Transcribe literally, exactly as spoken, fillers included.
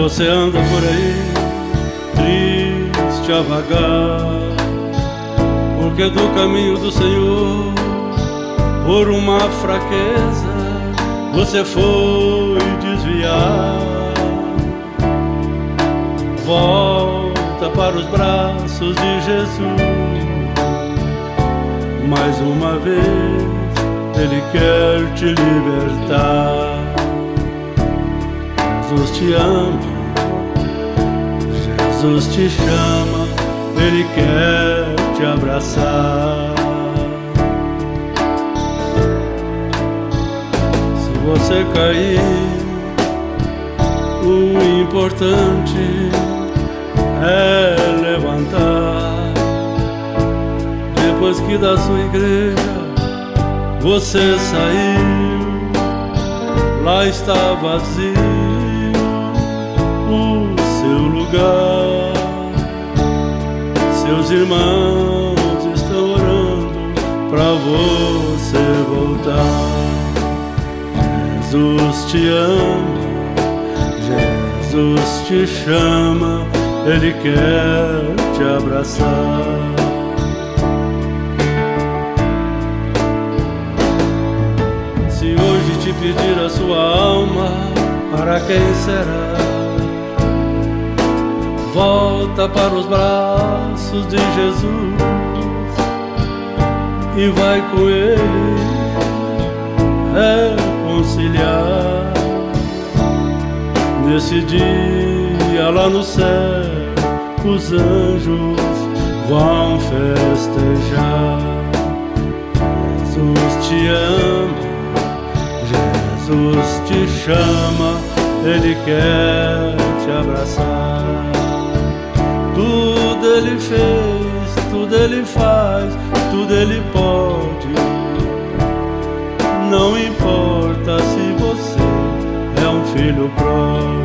você anda por aí, triste a vagar, porque do caminho do Senhor, por uma fraqueza, você foi desviar. Volta para os braços de Jesus, mais uma vez Ele quer te libertar. Jesus te ama, Jesus te chama, Ele quer te abraçar. Se você cair, o importante é levantar. Depois que da sua igreja você saiu, lá está vazio o seu lugar. Seus irmãos estão orando pra você voltar. Jesus te ama, Jesus te chama, Ele quer te abraçar. Se hoje te pedir a sua alma, para quem será? Volta para os braços de Jesus e vai com Ele reconciliar. Nesse dia lá no céu, os anjos vão festejar. Jesus te ama, Jesus te chama, Ele quer te abraçar. Tudo Ele fez, tudo Ele faz, tudo Ele pode. Não importa se você é um filho pródigo.